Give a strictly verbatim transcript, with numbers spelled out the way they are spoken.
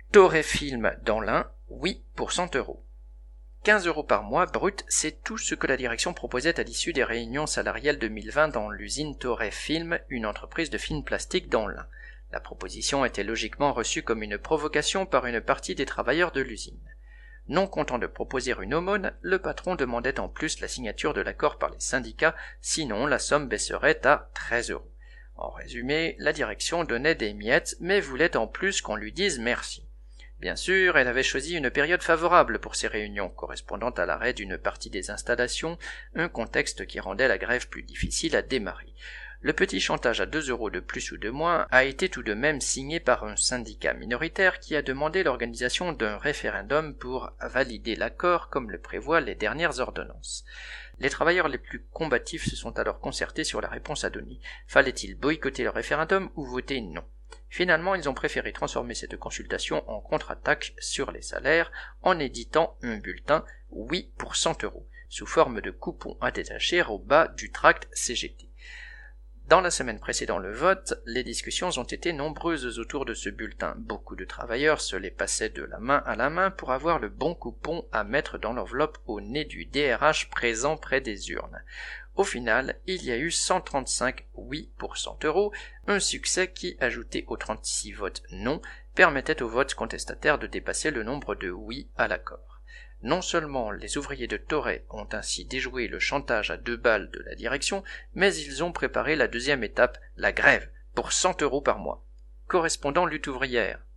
Toray Film dans l'Ain, oui pour cent euros. quinze euros par mois brut, c'est tout ce que la direction proposait à l'issue des réunions salariales deux mille vingt dans l'usine Toray Film, une entreprise de films plastiques dans l'Ain. La proposition était logiquement reçue comme une provocation par une partie des travailleurs de l'usine. Non content de proposer une aumône, le patron demandait en plus la signature de l'accord par les syndicats, sinon la somme baisserait à treize euros. En résumé, la direction donnait des miettes, mais voulait en plus qu'on lui dise merci. Bien sûr, elle avait choisi une période favorable pour ces réunions, correspondant à l'arrêt d'une partie des installations, un contexte qui rendait la grève plus difficile à démarrer. Le petit chantage à deux euros de plus ou de moins a été tout de même signé par un syndicat minoritaire qui a demandé l'organisation d'un référendum pour valider l'accord comme le prévoient les dernières ordonnances. Les travailleurs les plus combatifs se sont alors concertés sur la réponse à donner. Fallait-il boycotter le référendum ou voter non ? Finalement, ils ont préféré transformer cette consultation en contre-attaque sur les salaires en éditant un bulletin « Oui pour cent euros » sous forme de coupon à détacher au bas du tract C G T. Dans la semaine précédant le vote, les discussions ont été nombreuses autour de ce bulletin. Beaucoup de travailleurs se les passaient de la main à la main pour avoir le bon coupon à mettre dans l'enveloppe au nez du D R H présent près des urnes. Au final, il y a eu cent trente-cinq oui pour cent euros, un succès qui, ajouté aux trente-six votes non, permettait au vote contestataire de dépasser le nombre de oui à l'accord. Non seulement les ouvriers de Toray ont ainsi déjoué le chantage à deux balles de la direction, mais ils ont préparé la deuxième étape, la grève, pour cent euros par mois. Correspondant lutte ouvrière.